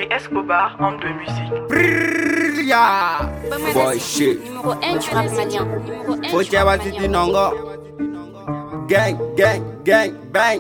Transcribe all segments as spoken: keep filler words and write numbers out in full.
D Escobar en deux musiques. Brrrr, yeah. Boy shit. Numéro un du rap malien. Numéro un Faut du rap que malien. tu nongo. Gang, gang, gang, bang.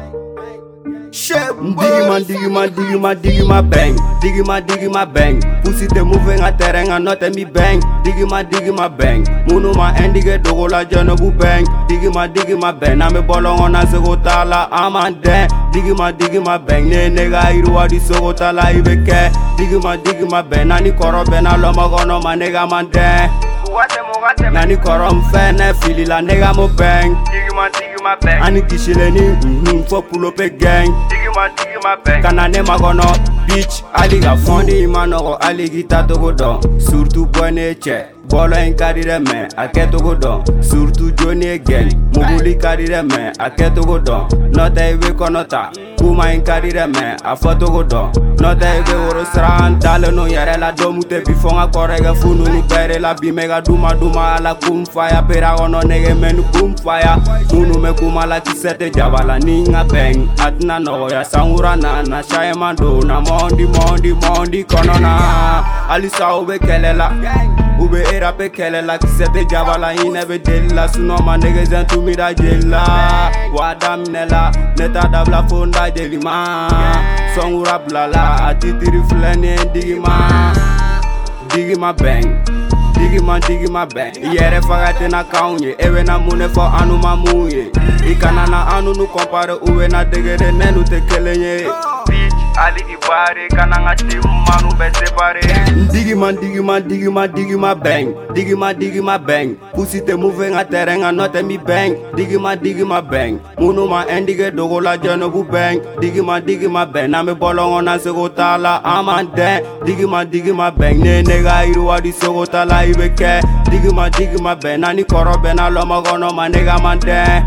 Shit. Digima, digima, digima, digima, bang. Digima, digima, bang. Pussy te moving a terrain and not me bang. Digima, digima, bang. Munuma endige dogola janobu bang. Digima, digima, bang. Na me bolong on a segotala amande. Digima, digima, bang. Ne nega iruwa di sogotala ibeke. Digima, digima, bang. Nani koro bena loma gono ma nega mande. Nani koro mfene fili la nega mo bang. Digima, digima, bang. Ani kishileni mhm fo pull up a gang. Digima, digima, bang. Kana ne magono bitch aliga fondi imanogo aligita togo don. Surtout bonne che bolo en karire me aketo go don. Surtout joni gang muguli karire me aketo go don. Nota ibe konota kuma en karire me afoto go don. Nota ibe woro sran dale no yare la domute bifonga korega funu nu bere la bimega duma duma ala kumfaya pera ono nege menu kumfaya munu me kumala kisete jabala ninga bang atna no ya sangura na na shaemando na mondi mondi mondi konona alisa ube kelela ube era pe kelela kisete jabala inebe della suno ma nege zentu mira jella wadam nela neta dabla fonda jelima sangura blala atitiri flene digima digima bang Digima, digima bang. Yere fagate na kaunye. Ewe na mune fo anu mamuye. Ikana na anu nu compare uwe na degere nenu te kelenye. Bitch, ali di bare, kananga tim manu be separe. Digima, digima, digima, digima bang. Digima, digima bang. Pussy te moving a terrain and not me bang. Digima, digima bang. Munuma endige dogola janobu bang. Digima, digima bang. Na me bolong on a segotala amande. Digima, digima bang. Ne nega iruwa di segotala ibeke. Digima, digima bang. Nani koro bena loma gono ma nega mande.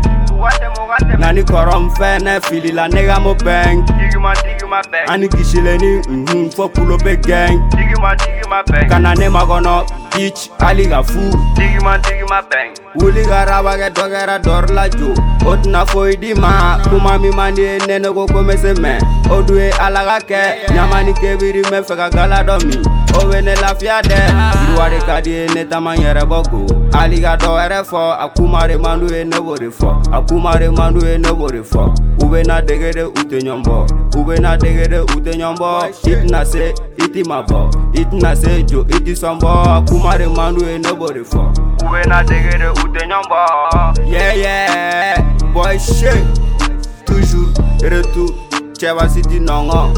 Nani koro mfene fili la nega mo bang. Digima, digima, bang. Ani kishileni mhm fo pull up a gang. Digima, digima, bang. Kana ne magono bitch aliga fu. Digima, digima, bang. Uli garaba ge dogera dor la jo. Otna foi di ma kuma mi mandi nene go komese me. Odue alaga ke nyamani kebiri me feka gala do mi. Owene la fiade duare kadi ne tamanyere bogo. Aliga do ere fo akumare mandu e ne bore fo. Akumare mandu e ne bore fo. Ube na degede ute nyombo. Ube na degede ute nyombo. Itna se iti mabo. Itna se jo iti sombo. Akumare mandu e ne bore fo. Ube na degede ute nyombo. Yeah, yeah, boy shit. Toujours retour, Cheva City nongo.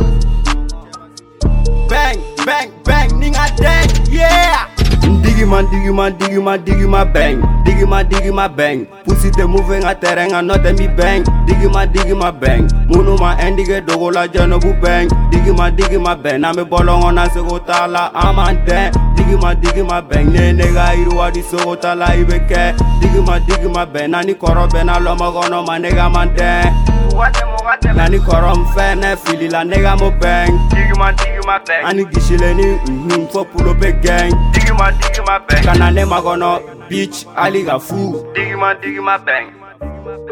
Bang, bang, bang, ninga dang, yeah. Digima, digima, digima, digima bang. Digima, digima bang. Pussy te moving a terrain and not me bang. Digima, digima bang. Munuma endige dogola janobu bang. Digima, digima bang. Na me bolong on a segotala amande. Digima, digima bang. Ne nega iruwa di sogotala ibeke. Digima, digima bang. Nani koro bena loma gono ma nega mande. Nani koro mfene fili la nega mo bang. Digima, digima, bang. Ani gishileni mhm fo pull up a gang. Digima, digima, bang. Kana ne magono bitch aliga fu. Digima, digima, bang.